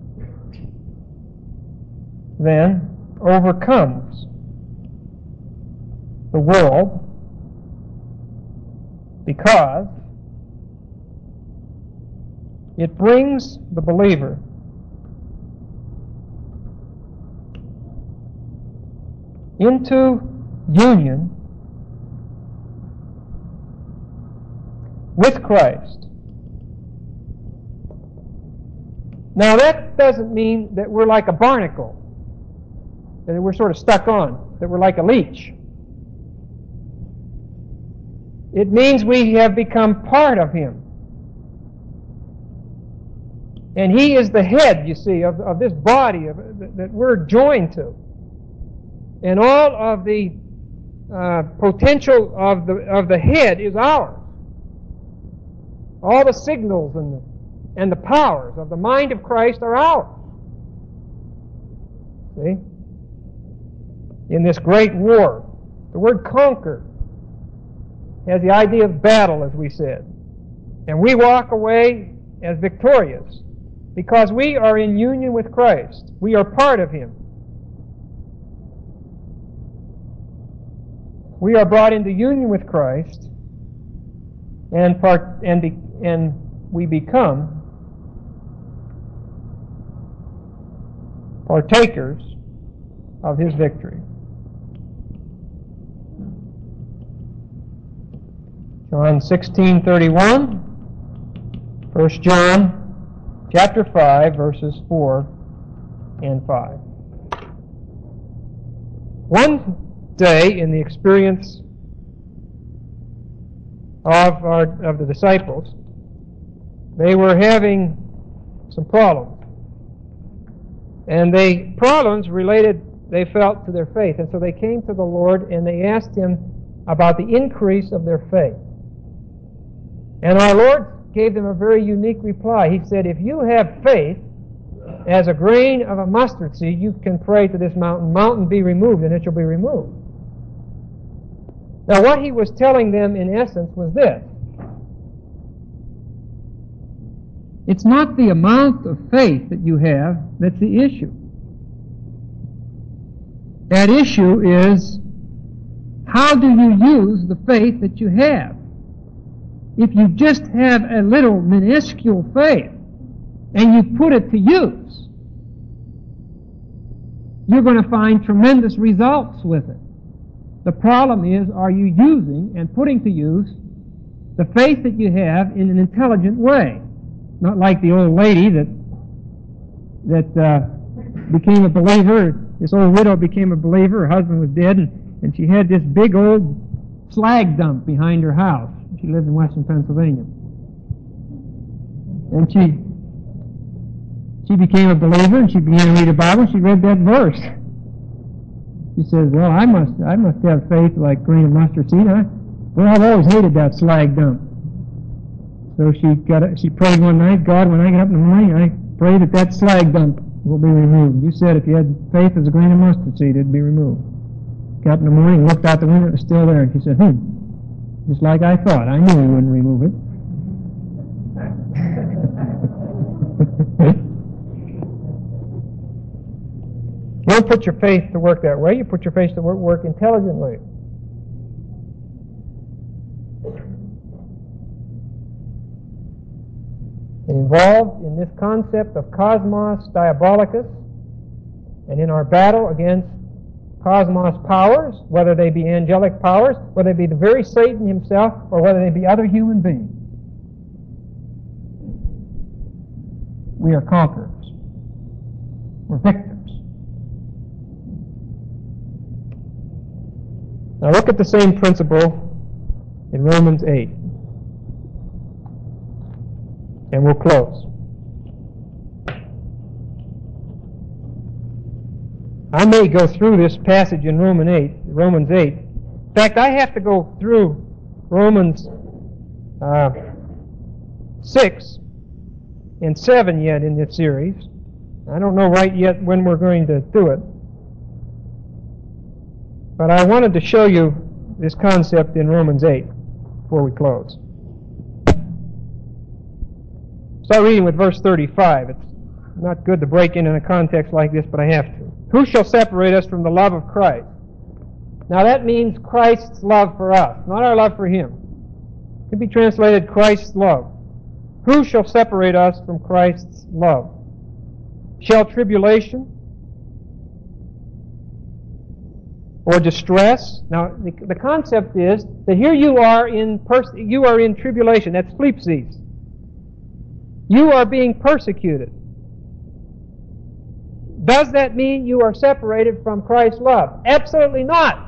then overcomes the world because it brings the believer into union with Christ. Now that doesn't mean that we're like a barnacle, that we're sort of stuck on, that we're like a leech. It means we have become part of Him. And He is the head, you see, of this body that we're joined to. And all of the potential of the head is ours. All the signals and the powers of the mind of Christ are ours. See? In this great war, the word conquer has the idea of battle, as we said. And we walk away as victorious because we are in union with Christ. We are part of Him. We are brought into union with Christ and we become partakers of His victory. John 16:31, 1 John chapter 5, verses 4 and 5. One day in the experience of the disciples, they were having some problems. And the problems related, they felt, to their faith. And so they came to the Lord and they asked Him about the increase of their faith. And our Lord gave them a very unique reply. He said, if you have faith as a grain of a mustard seed, you can pray to this mountain, mountain be removed, and it shall be removed. Now what He was telling them in essence was this. It's not the amount of faith that you have that's the issue. That issue is, how do you use the faith that you have? If you just have a little minuscule faith and you put it to use, you're going to find tremendous results with it. The problem is, are you using and putting to use the faith that you have in an intelligent way? Not like the old lady that became a believer. This old widow became a believer. Her husband was dead, and she had this big old slag dump behind her house. She lived in western Pennsylvania. And she became a believer, and she began to read the Bible. She read that verse. She says, well, I must have faith like grain of mustard seed. I've always hated that slag dump. So she prayed one night, God, when I get up in the morning, I pray that slag dump will be removed. You said if you had faith as a grain of mustard seed, it'd be removed. Got up in the morning, looked out the window, it was still there. And she said, just like I thought. I knew He wouldn't remove it. You don't put your faith to work that way. You put your faith to work intelligently. Involved in this concept of cosmos diabolicus, and in our battle against cosmos powers, whether they be angelic powers, whether they be the very Satan himself, or whether they be other human beings. We are conquerors. We're victors. Now look at the same principle in Romans 8. And we'll close. I may go through this passage in Romans 8. In fact, I have to go through Romans 6 and 7 yet in this series. I don't know right yet when we're going to do it. But I wanted to show you this concept in Romans 8 before we close. Start reading with verse 35. It's not good to break in a context like this, but I have to. Who shall separate us from the love of Christ? Now that means Christ's love for us, not our love for Him. It can be translated Christ's love. Who shall separate us from Christ's love? Shall tribulation or distress? Now the concept is that here you are in tribulation. That's Philipses. You are being persecuted. Does that mean you are separated from Christ's love? Absolutely not.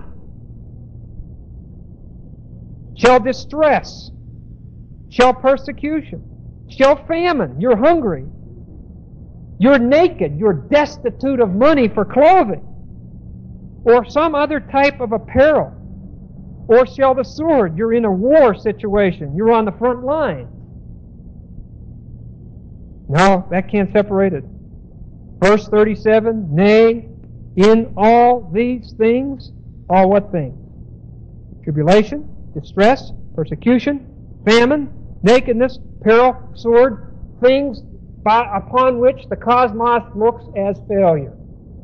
Shall distress, shall persecution, shall famine, you're hungry, you're naked, you're destitute of money for clothing, or some other type of apparel, or shall the sword, you're in a war situation, you're on the front line. No, that can't separate it. Verse 37, nay, in all these things, all what things? Tribulation, distress, persecution, famine, nakedness, peril, sword, things upon which the cosmos looks as failure,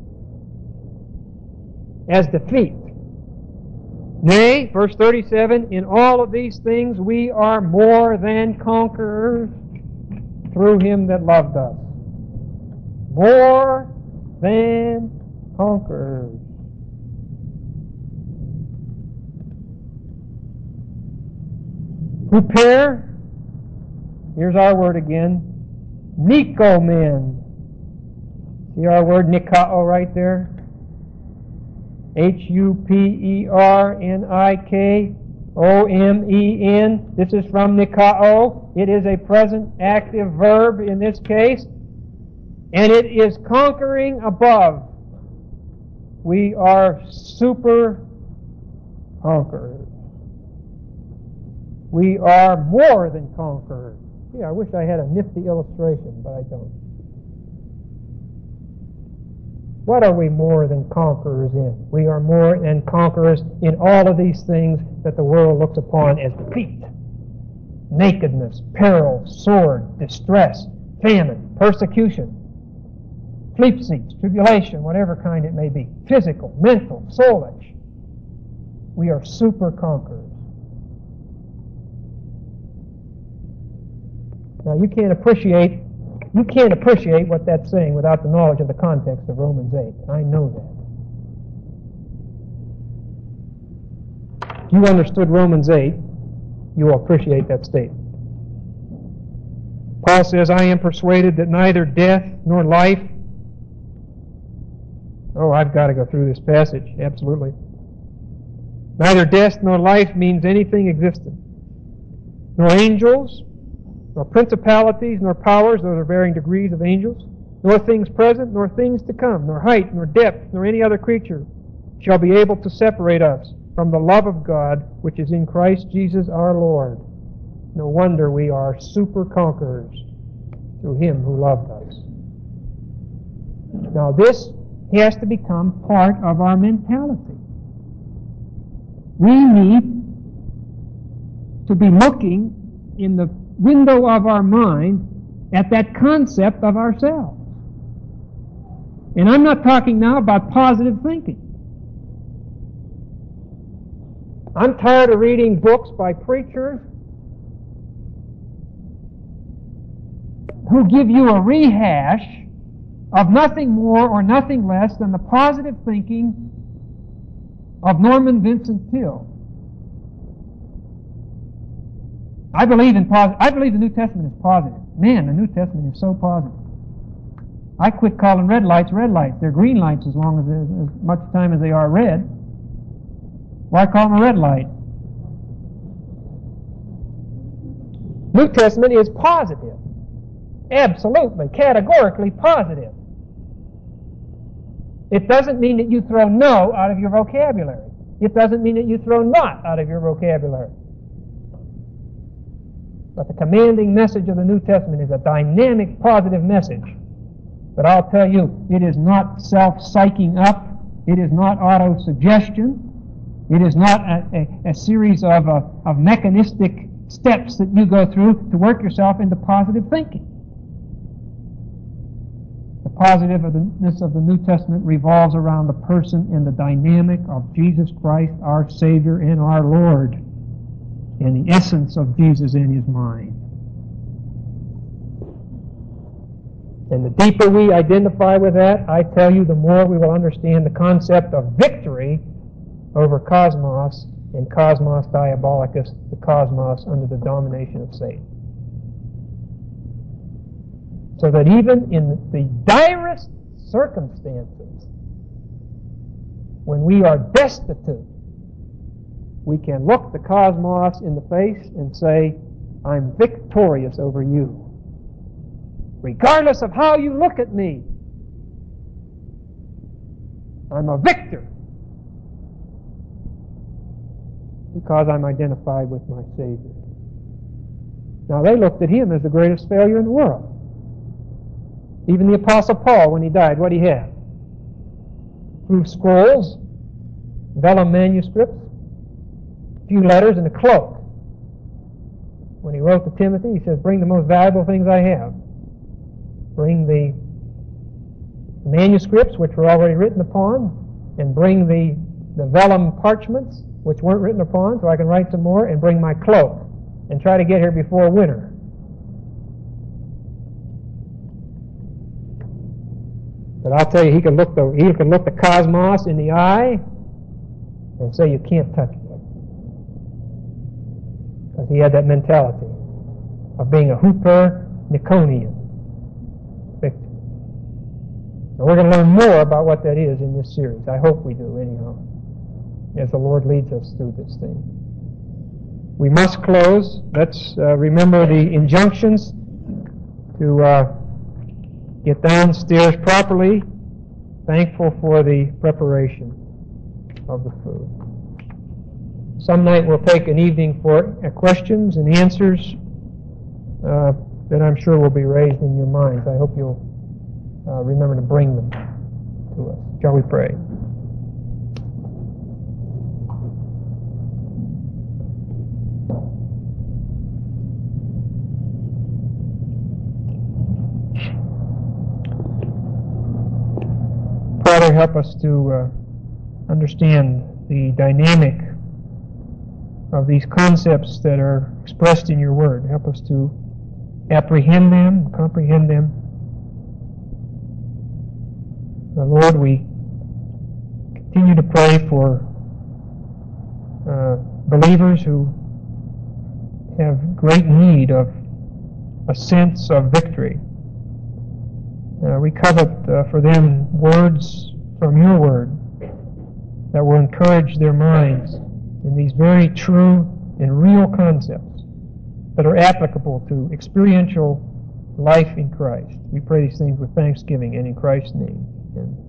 as defeat. Nay, verse 37, in all of these things we are more than conquerors through Him that loved us. More than conquerors. Prepare, here's our word again, Nikomen. See our word Nikao right there? Hupernikommen. This is from Nikao. It is a present active verb in this case. And it is conquering above. We are super conquerors. We are more than conquerors. Gee, I wish I had a nifty illustration, but I don't. What are we more than conquerors in? We are more than conquerors in all of these things that the world looks upon as defeat. Nakedness, peril, sword, distress, famine, persecution, Philipses, tribulation, whatever kind it may be. Physical, mental, soulish. We are super conquerors. Now you can't appreciate what that's saying without the knowledge of the context of Romans 8. I know that. If you understood Romans 8, you will appreciate that statement. Paul says, I am persuaded that neither death nor life. Oh, I've got to go through this passage. Absolutely. Neither death nor life means anything existent. Nor angels, nor principalities, nor powers, those are varying degrees of angels, nor things present, nor things to come, nor height, nor depth, nor any other creature shall be able to separate us from the love of God which is in Christ Jesus our Lord. No wonder we are super conquerors through Him who loved us. Now this has to become part of our mentality. We need to be looking in the window of our mind at that concept of ourselves. And I'm not talking now about positive thinking. I'm tired of reading books by preachers who give you a rehash of nothing more or nothing less than the positive thinking of Norman Vincent Peale. I believe the New Testament is positive. Man, the New Testament is so positive. I quit calling red lights red lights. They're green lights as long as much time as they are red. Why call them a red light? New Testament is positive. Absolutely, categorically positive. It doesn't mean that you throw no out of your vocabulary. It doesn't mean that you throw not out of your vocabulary. But the commanding message of the New Testament is a dynamic, positive message. But I'll tell you, it is not self-psyching up. It is not auto-suggestion. It is not a series of mechanistic steps that you go through to work yourself into positive thinking. The positiveness of the New Testament revolves around the person and the dynamic of Jesus Christ, our Savior and our Lord, and the essence of Jesus in His mind. And the deeper we identify with that, I tell you, the more we will understand the concept of victory over cosmos and cosmos diabolicus, the cosmos under the domination of Satan. So that even in the direst circumstances, when we are destitute, we can look the cosmos in the face and say, I'm victorious over you. Regardless of how you look at me, I'm a victor because I'm identified with my Savior. Now, they looked at him as the greatest failure in the world. Even the Apostle Paul, when he died, what did he have? Through scrolls, vellum manuscripts, a few letters, and a cloak. When he wrote to Timothy, he says, bring the most valuable things I have. Bring the manuscripts, which were already written upon, and bring the vellum parchments, which weren't written upon, so I can write some more, and bring my cloak, and try to get here before winter. But I'll tell you, he could look the cosmos in the eye and say, you can't touch me. Because he had that mentality of being a Hooper Niconian victor. Now we're going to learn more about what that is in this series. I hope we do, anyhow, as the Lord leads us through this thing. We must close. Let's remember the injunctions to get downstairs properly, thankful for the preparation of the food. Some night we'll take an evening for questions and answers that I'm sure will be raised in your minds. I hope you'll remember to bring them to us. Shall we pray? Father, help us to understand the dynamic of these concepts that are expressed in your Word. Help us to apprehend them, comprehend them. Lord, we continue to pray for believers who have great need of a sense of victory. We covet for them words from your Word that will encourage their minds in these very true and real concepts that are applicable to experiential life in Christ. We pray these things with thanksgiving and in Christ's name. Amen.